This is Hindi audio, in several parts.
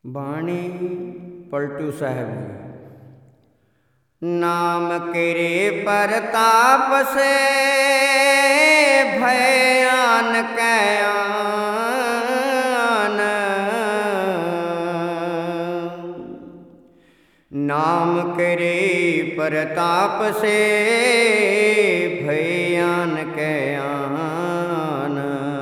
बाणी पलटू साहब जी। नाम केरे परताप से भयान कयान, नाम केरे परताप से भयान कयान,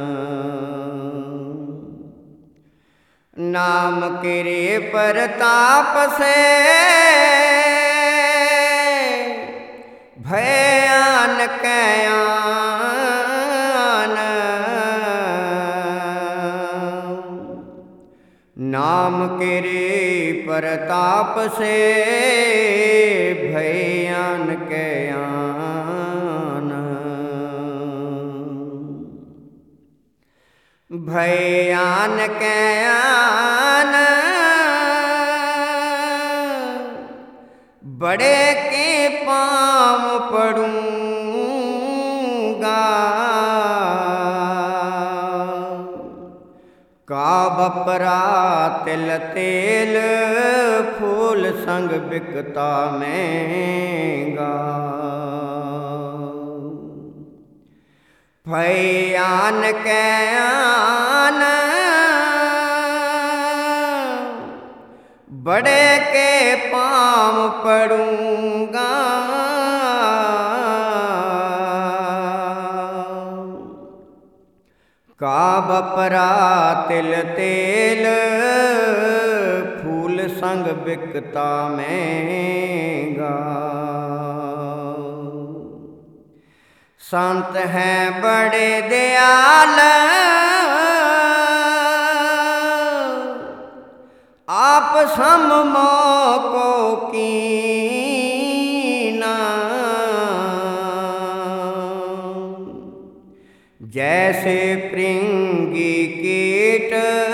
नाम केरे परताप से भयान कयान, नाम केरे परताप से भयान कयान, भयान कयान बड़े के पाँव पड़ूंगा, का बपरा तिल तेल फूल संग बिकता महंगा, भयान कयान बड़े के पाँव पड़ूंगा, का बपरा तिल तेल फूल संग बिकता महंगा, संत हैं बड़े दयाल आप सम मोको कीना, जैसे पृंगी कीट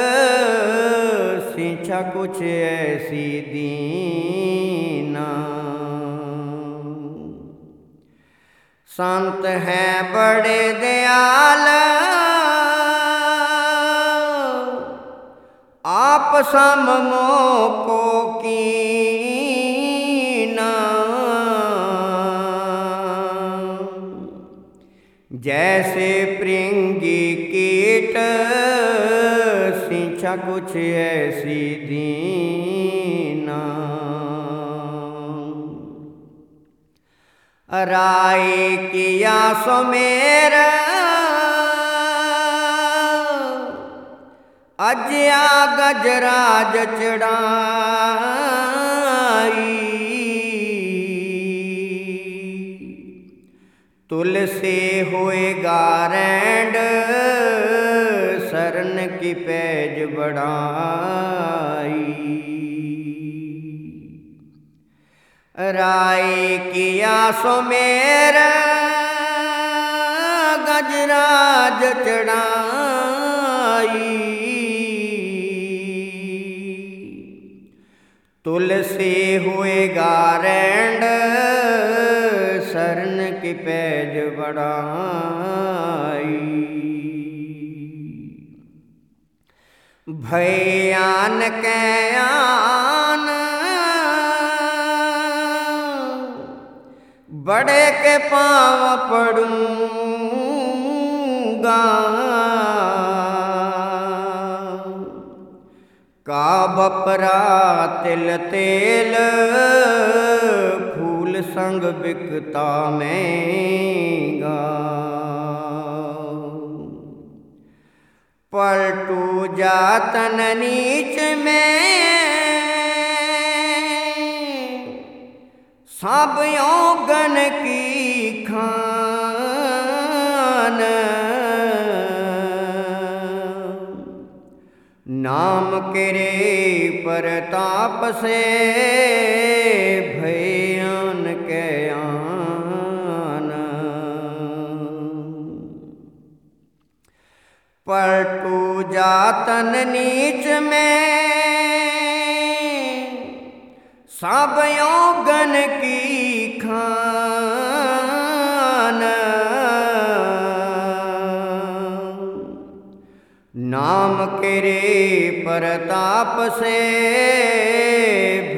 सिंचा कुछ ऐसी दीना, संत हैं बड़े दयाल आप सम मोको कीना, जैसे पृंगी कीट सिंचा कुछ ऐसी दीना, राय किया सुमेर अज्या गजराज चढ़ाई, तुलसी होएगा रैंड शरण की पैज बढ़ाई, राय किया सुमेर गजराज चढ़ाई, तुलसी हुएगा रैंड शरण की पैज बढ़ाई, भयान कयान बड़े के पाँव पड़ूंगा, का बपरा तिल तेल फूल संग बिकता महंगा, पलटू जातन नीच में सब यौगन की खान, नाम केरे परताप से भयान कयान, पलटू जातन नीच में सब यौगन की खान, ना नाम के रे परताप से